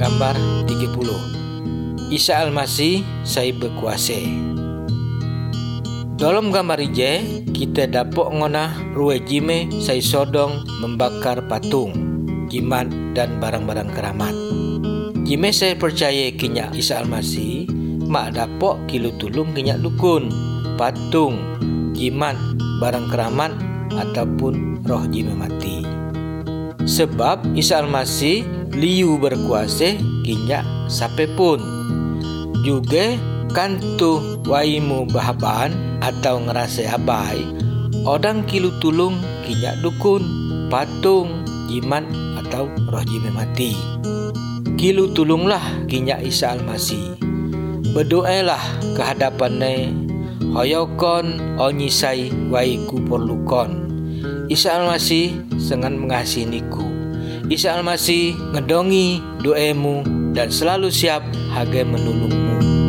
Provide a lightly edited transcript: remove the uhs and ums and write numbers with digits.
Gambar 30. Isa Almasih sai berkuasa. Dalam gambar ije, kita dapat ngonah rue jime sai sodong membakar patung, jimat dan barang-barang keramat. Jime saya percaya kinyak Isa Almasih, mak dapat kilu tulung kinyak dukun, patung, jimat, barang keramat ataupun roh jime mati. Sebab Isa Almasih liu berkuasa kinyak sape pun. Juga kantu waimu bahaban atau ngerasa abai, odang kilu tulung kinyak dukun, patung, jimat atau roh jime mati. Kilu tulunglah kinyak Isa Almasih. Berdoalah kehadapannya, hoyokon onyisai waiku perlukon. Isa Almasih sangat mengasihi niku. Isa Almasih ngedongi doamu dan selalu siap haga menolongmu.